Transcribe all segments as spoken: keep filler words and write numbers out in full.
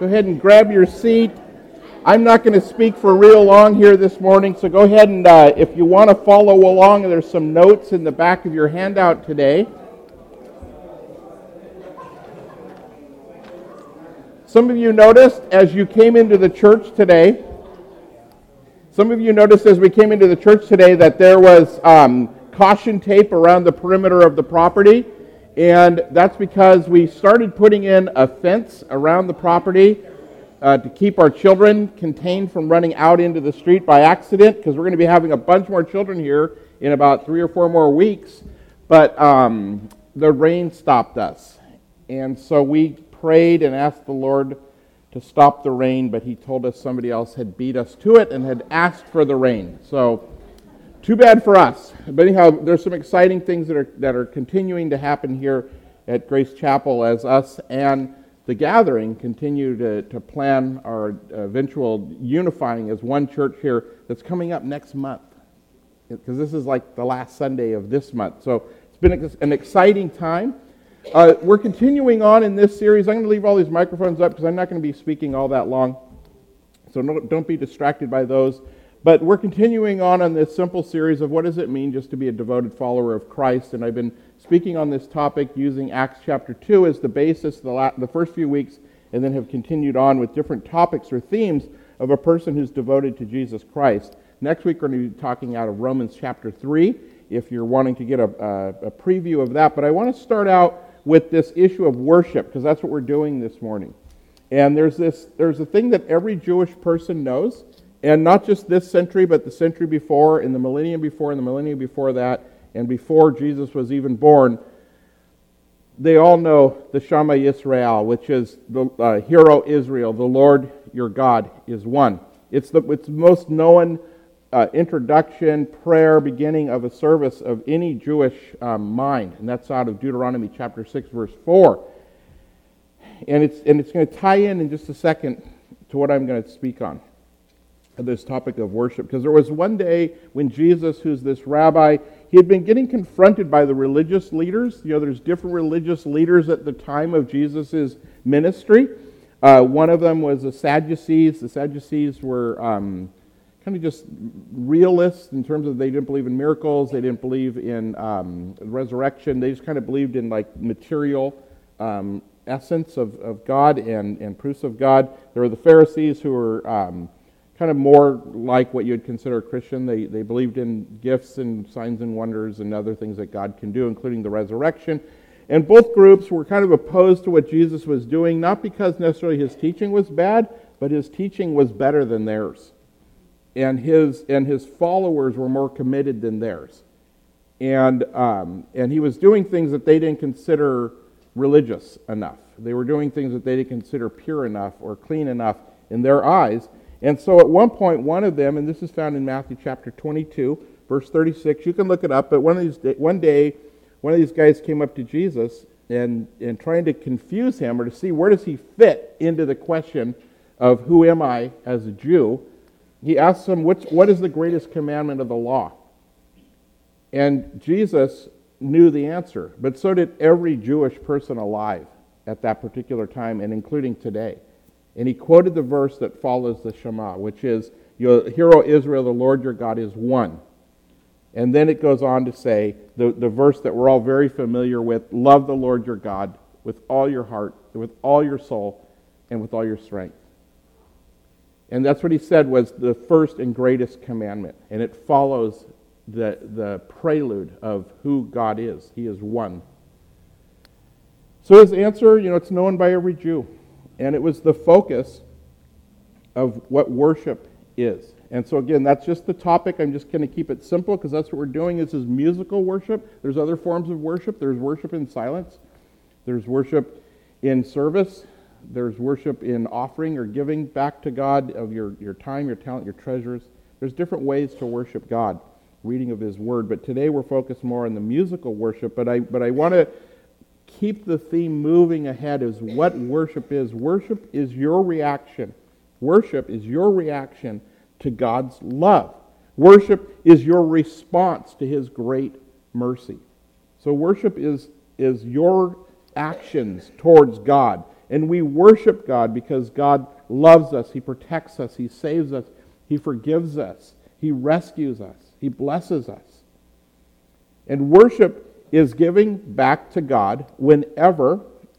Go ahead and grab your seat. I'm not going to speak for real long here this morning, so go ahead and uh, if you want to follow along, there's some notes in the back of your handout today. Some of you noticed as you came into the church today, some of you noticed as we came into the church today that there was um, caution tape around the perimeter of the property. And that's because we started putting in a fence around the property uh, to keep our children contained from running out into the street by accident, because we're going to be having a bunch more children here in about three or four more weeks. But um, the rain stopped us. And so we prayed and asked the Lord to stop the rain, but he told us somebody else had beat us to it and had asked for the rain. So too bad for us. But anyhow, there's some exciting things that are that are continuing to happen here at Grace Chapel as us and the gathering continue to, to plan our eventual unifying as one church here that's coming up next month. Because this is like the last Sunday of this month. So it's been an exciting time. Uh, we're continuing on in this series. I'm going to leave all these microphones up because I'm not going to be speaking all that long. So no, don't be distracted by those. But we're continuing on on this simple series of what does it mean just to be a devoted follower of Christ. And I've been speaking on this topic using Acts chapter two as the basis the, la- the first few weeks, and then have continued on with different topics or themes of a person who's devoted to Jesus Christ. Next week we're going to be talking out of Romans chapter three, if you're wanting to get a, a, a preview of that. But I want to start out with this issue of worship, because that's what we're doing this morning. And there's this there's a thing that every Jewish person knows. And not just this century, but the century before, and the millennium before, and the millennium before that, and before Jesus was even born, they all know the Shema Yisrael, which is the uh, Hero Israel, the Lord your God is one. It's the it's the most known uh, introduction, prayer, beginning of a service of any Jewish um, mind, and that's out of Deuteronomy chapter six, verse four. And it's and it's going to tie in in just a second to what I'm going to speak on. This topic of worship, because there was one day when Jesus, who's this rabbi, he had been getting confronted by the religious leaders. You know, there's different religious leaders at the time of Jesus' ministry. Uh, one of them was the Sadducees. The Sadducees were um, kind of just realists in terms of they didn't believe in miracles, they didn't believe in um, resurrection. They just kind of believed in like material um, essence of, of God and, and proofs of God. There were the Pharisees who were Um, kind of more like what you'd consider a Christian. They they believed in gifts and signs and wonders and other things that God can do, including the resurrection. And both groups were kind of opposed to what Jesus was doing, not because necessarily his teaching was bad, but his teaching was better than theirs. And his and his followers were more committed than theirs. And um, and he was doing things that they didn't consider religious enough. They were doing things that they didn't consider pure enough or clean enough in their eyes. And so at one point, one of them, and this is found in Matthew chapter twenty-two, verse thirty-six, you can look it up, but one of these one day, one of these guys came up to Jesus and, and trying to confuse him or to see where does he fit into the question of who am I as a Jew, he asked him, Which, what is the greatest commandment of the law? And Jesus knew the answer, but so did every Jewish person alive at that particular time, and including today. And he quoted the verse that follows the Shema, which is, Hear, O Israel, the Lord your God is one. And then it goes on to say, the, the verse that we're all very familiar with, love the Lord your God with all your heart, with all your soul, and with all your strength. And that's what he said was the first and greatest commandment. And it follows the, the prelude of who God is. He is one. So his answer, you know, it's known by every Jew. And it was the focus of what worship is. And so again, that's just the topic. I'm just going to keep it simple because that's what we're doing. This is musical worship. There's other forms of worship. There's worship in silence. There's worship in service. There's worship in offering or giving back to God of your, your time, your talent, your treasures. There's different ways to worship God, reading of his word. But today we're focused more on the musical worship. But I but I want to keep the theme moving ahead is what worship is. Worship is your reaction. Worship is your reaction to God's love. Worship is your response to his great mercy. So worship is, is your actions towards God. And we worship God because God loves us, He protects us, He saves us, He forgives us, He rescues us, He blesses us. And worship is giving back to God whenever,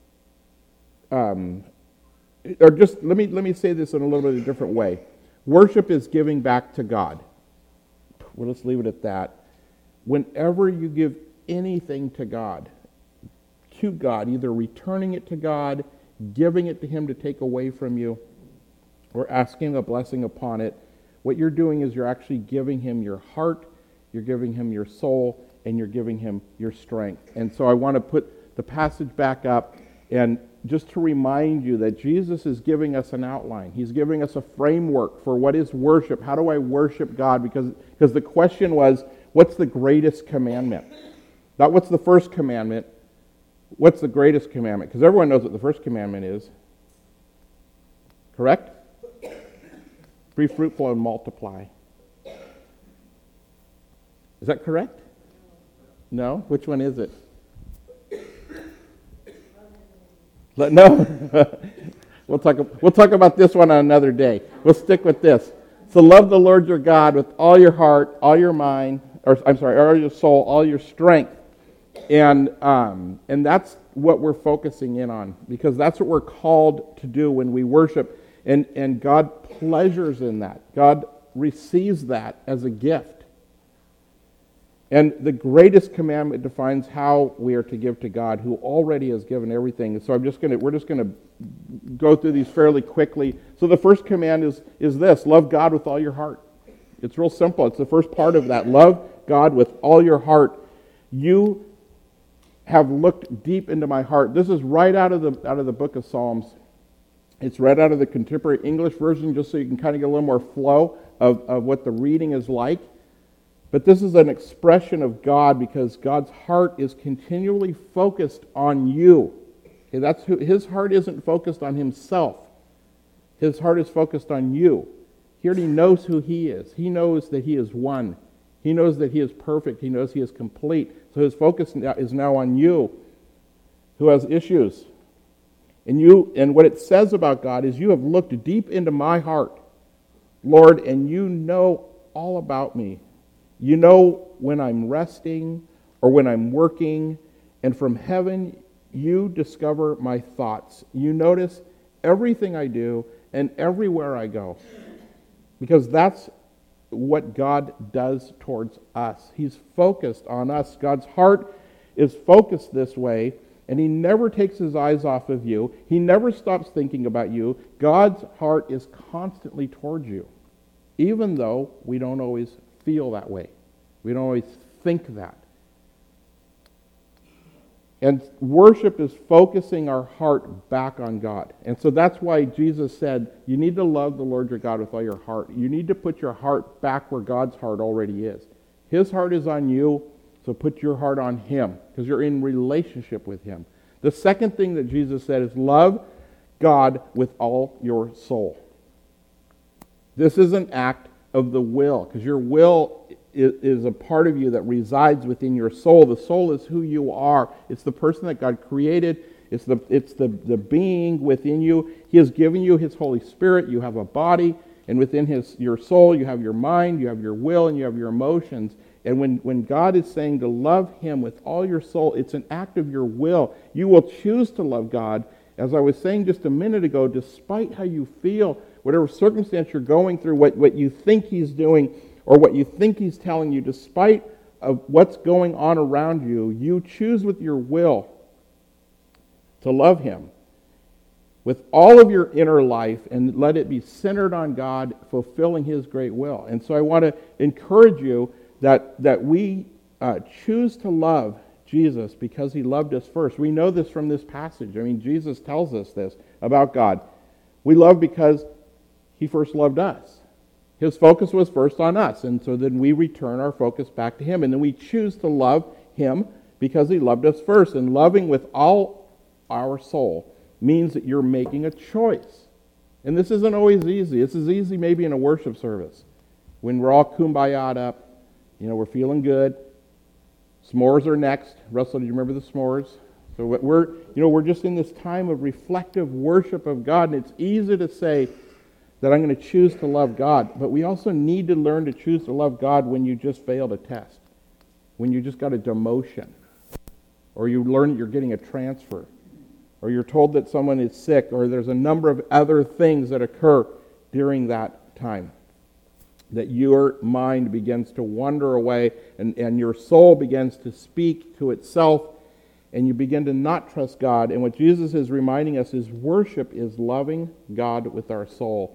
um, or just let me let me say this in a little bit of a different way. Worship is giving back to God. Well, let's leave it at that. Whenever you give anything to God, to God, either returning it to God, giving it to Him to take away from you, or asking a blessing upon it, what you're doing is you're actually giving Him your heart, you're giving Him your soul, and you're giving Him your strength. And so I want to put the passage back up, and just to remind you that Jesus is giving us an outline. He's giving us a framework for what is worship. How do I worship God? Because, because the question was, what's the greatest commandment? Not what's the first commandment, what's the greatest commandment? Because everyone knows what the first commandment is. Correct? Be fruitful and multiply. Is that correct? No? Which one is it? Let, no? we'll talk, we'll talk about this one on another day. We'll stick with this. So love the Lord your God with all your heart, all your mind, or I'm sorry, all your soul, all your strength. And um, and that's what we're focusing in on, because that's what we're called to do when we worship. And, and God pleasures in that. God receives that as a gift. And the greatest commandment defines how we are to give to God, who already has given everything. So I'm just going to we're just going to go through these fairly quickly. So the first command is is this: love God with all your heart. It's real simple. It's the first part of that. Love God with all your heart. You have looked deep into my heart. This is right out of the out of the book of Psalms. It's right out of the contemporary English version, just so you can kind of get a little more flow of, of what the reading is like. But this is an expression of God, because God's heart is continually focused on you. Okay, that's who, His heart isn't focused on Himself. His heart is focused on you. He already knows who He is. He knows that He is one. He knows that He is perfect. He knows He is complete. So His focus is now on you, who has issues. And you, and what it says about God is, you have looked deep into my heart, Lord, and you know all about me. You know when I'm resting or when I'm working, and from heaven you discover my thoughts. You notice everything I do and everywhere I go, because that's what God does towards us. He's focused on us. God's heart is focused this way, and He never takes His eyes off of you. He never stops thinking about you. God's heart is constantly towards you, even though we don't always feel that way. We don't always think that. And worship is focusing our heart back on God. And so that's why Jesus said, you need to love the Lord your God with all your heart. You need to put your heart back where God's heart already is. His heart is on you, so put your heart on Him, because you're in relationship with Him. The second thing that Jesus said is love God with all your soul. This is an act of the will, because your will is a part of you that resides within your soul. The soul is who you are. It's the person that God created. It's the it's the, the being within you. He has given you His Holy Spirit. You have a body, and within his your soul you have your mind, you have your will, and you have your emotions. And when, when God is saying to love Him with all your soul, it's an act of your will. You will choose to love God, as I was saying just a minute ago, despite how you feel, whatever circumstance you're going through, what, what you think He's doing, or what you think He's telling you, despite of what's going on around you, you choose with your will to love Him with all of your inner life, and let it be centered on God, fulfilling His great will. And so I want to encourage you that, that we uh, choose to love Jesus because He loved us first. We know this from this passage. I mean, Jesus tells us this about God. We love because He first loved us. His focus was first on us, and so then we return our focus back to Him, and then we choose to love Him because He loved us first. And loving with all our soul means that you're making a choice. And this isn't always easy. This is easy maybe in a worship service when we're all kumbaya'd up, you know, we're feeling good. S'mores are next. Russell, do you remember the s'mores? So what we're, you know, we're just in this time of reflective worship of God, and it's easy to say that I'm going to choose to love God, but we also need to learn to choose to love God when you just failed a test, when you just got a demotion, or you learn that you're getting a transfer, or you're told that someone is sick, or there's a number of other things that occur during that time, that your mind begins to wander away, and, and your soul begins to speak to itself, and you begin to not trust God. And what Jesus is reminding us is worship is loving God with our soul.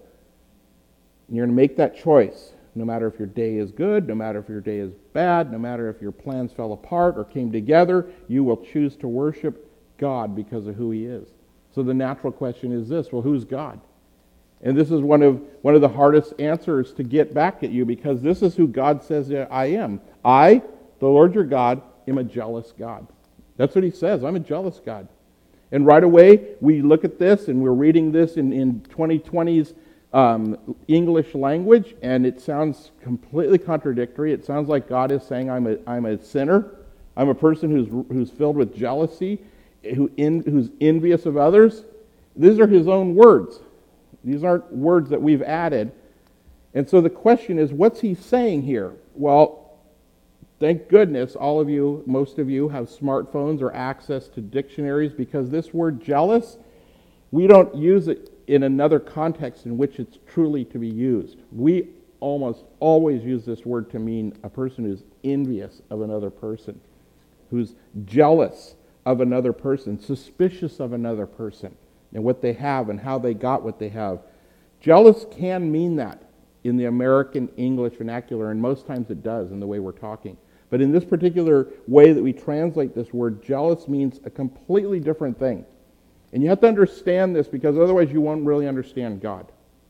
And you're going to make that choice, no matter if your day is good, no matter if your day is bad, no matter if your plans fell apart or came together, you will choose to worship God because of who He is. So the natural question is this: well, who's God? And this is one of one of the hardest answers to get back at you, because this is who God says I am. I, the Lord your God, am a jealous God. That's what He says. I'm a jealous God. And right away, we look at this, and we're reading this in, in twenty twenty's um, English language, and it sounds completely contradictory. It sounds like God is saying, I'm a, I'm a sinner. I'm a person who's, who's filled with jealousy, who in, who's envious of others. These are His own words. These aren't words that we've added. And so the question is, what's He saying here? Well, thank goodness all of you, most of you, have smartphones or access to dictionaries, because this word jealous, we don't use it in another context in which it's truly to be used. We almost always use this word to mean a person who's envious of another person, who's jealous of another person, suspicious of another person, and what they have and how they got what they have. Jealous can mean that in the American English vernacular, and most times it does in the way we're talking. But in this particular way that we translate this word, jealous means a completely different thing. And you have to understand this, because otherwise you won't really understand God.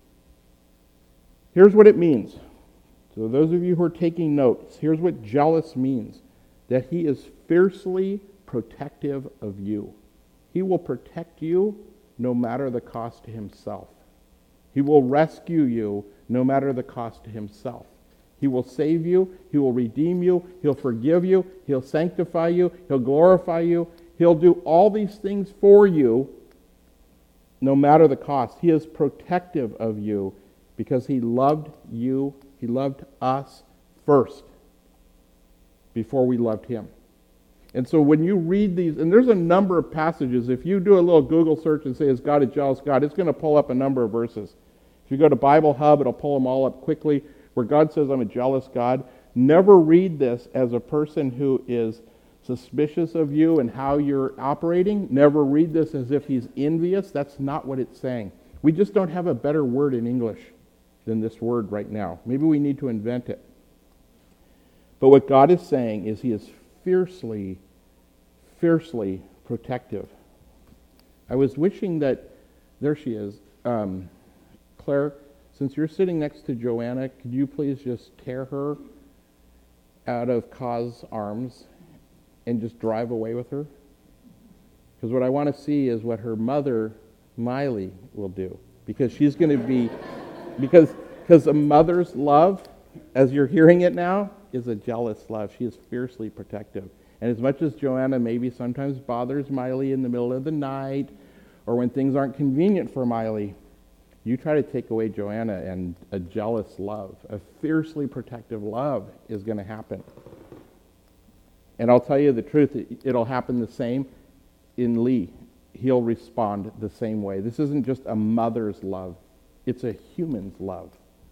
Here's what it means. So those of you who are taking notes, here's what jealous means: that He is fiercely protective of you. He will protect you no matter the cost to Himself. He will rescue you no matter the cost to Himself. He will save you. He will redeem you. He'll forgive you. He'll sanctify you. He'll glorify you. He'll do all these things for you no matter the cost. He is protective of you because He loved you. He loved us first before we loved Him. And so when you read these, and there's a number of passages, if you do a little Google search and say, is God a jealous God, it's going to pull up a number of verses. If you go to Bible Hub, it'll pull them all up quickly, where God says, I'm a jealous God. Never read this as a person who is suspicious of you and how you're operating. Never read this as if He's envious. That's not what it's saying. We just don't have a better word in English than this word right now. Maybe we need to invent it. But what God is saying is He is fiercely, fiercely protective. I was wishing that, there she is, um, Claire, since you're sitting next to Joanna, could you please just tear her out of Kaz's arms and just drive away with her? Because what I want to see is what her mother, Miley, will do. Because she's going to be, because because a mother's love, as you're hearing it now, is a jealous love. She is fiercely protective. And as much as Joanna maybe sometimes bothers Miley in the middle of the night, or when things aren't convenient for Miley, you try to take away Joanna, and a jealous love, a fiercely protective love is going to happen. And I'll tell you the truth, it'll happen the same in Lee. He'll respond the same way. This isn't just a mother's love. It's a human's love.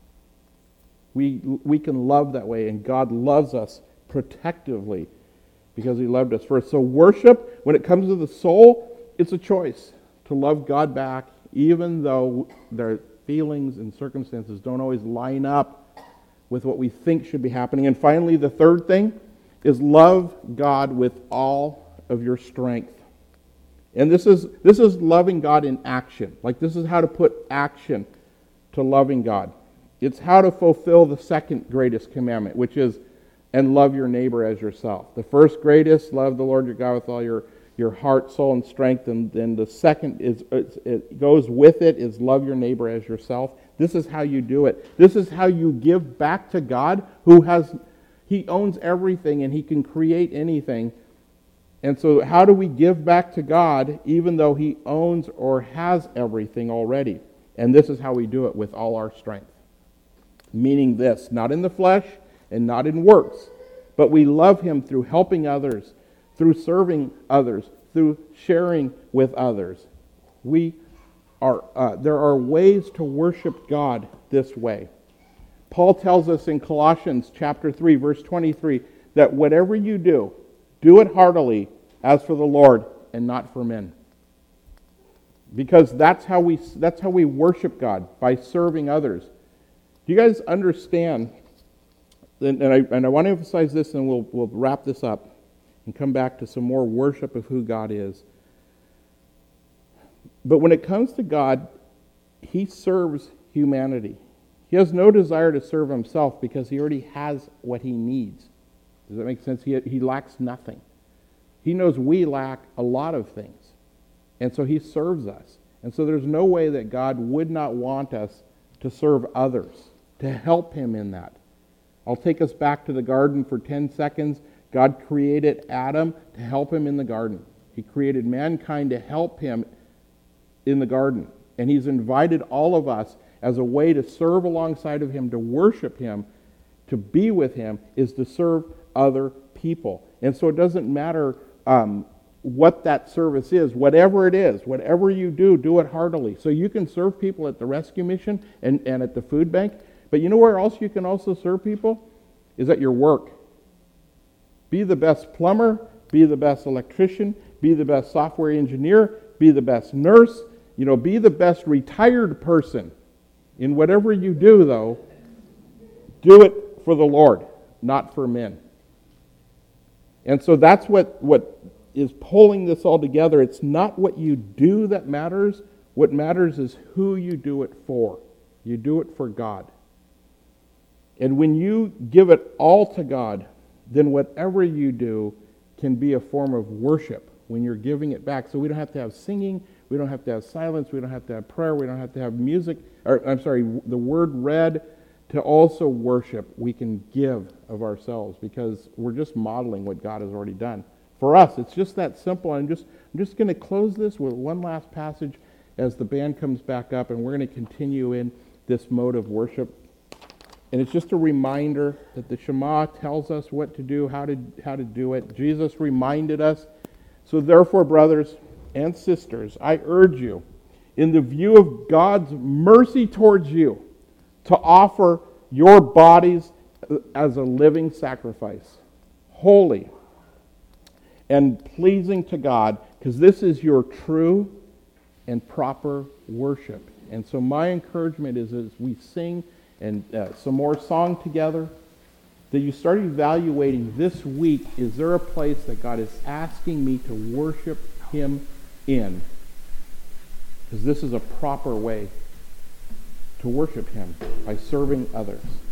We, we can love that way, and God loves us protectively because He loved us first. So worship, when it comes to the soul, it's a choice to love God back, even though their feelings and circumstances don't always line up with what we think should be happening. And finally, the third thing is love God with all of your strength. And this is this is loving God in action. Like, this is how to put action to loving God. It's how to fulfill the second greatest commandment, which is, and love your neighbor as yourself. The first greatest, love the Lord your God with all your your heart, soul, and strength, and then the second is it goes with it is love your neighbor as yourself. This is how you do it. This is how you give back to God, who has He owns everything and He can create anything. And so how do we give back to God even though he owns or has everything already? And this is how we do it, with all our strength. Meaning this, not in the flesh and not in works, but we love him through helping others, through serving others, through sharing with others. We are uh, there are ways to worship God this way. Paul tells us in Colossians chapter three, verse twenty-three, that whatever you do, do it heartily as for the Lord and not for men. Because that's how we that's how we worship God, by serving others. Do you guys understand? And I, and I want to emphasize this, and we'll, we'll wrap this up and come back to some more worship of who God is. But when it comes to God, he serves humanity. He has no desire to serve himself because he already has what he needs. Does that make sense? He, he lacks nothing. He knows we lack a lot of things. And so he serves us. And so there's no way that God would not want us to serve others, to help him in that. I'll take us back to the garden for ten seconds. God created Adam to help him in the garden. He created mankind to help him in the garden. And he's invited all of us as a way to serve alongside of him, to worship him, to be with him, is to serve other people. And so it doesn't matter um, what that service is, whatever it is, whatever you do, do it heartily. So you can serve people at the rescue mission and, and at the food bank, but you know where else you can also serve people? Is at your work. Be the best plumber, be the best electrician, be the best software engineer, be the best nurse, you know, be the best retired person. In whatever you do, though, do it for the Lord, not for men. And so that's what, what is pulling this all together. It's not what you do that matters. What matters is who you do it for. You do it for God. And when you give it all to God, then whatever you do can be a form of worship when you're giving it back. So we don't have to have singing, we don't have to have silence, we don't have to have prayer, we don't have to have music, or I'm sorry, the word read to also worship. We can give of ourselves because we're just modeling what God has already done. For us, it's just that simple. I'm just, I'm just going to close this with one last passage as the band comes back up, and we're going to continue in this mode of worship. And it's just a reminder that the Shema tells us what to do, how to how to do it. Jesus reminded us. So therefore, brothers and sisters, I urge you, in the view of God's mercy towards you, to offer your bodies as a living sacrifice, holy and pleasing to God, because this is your true and proper worship. And so my encouragement is, as we sing and uh, some more song together, that you start evaluating this week, is there a place that God is asking me to worship him in? Because this is a proper way to worship him, by serving others.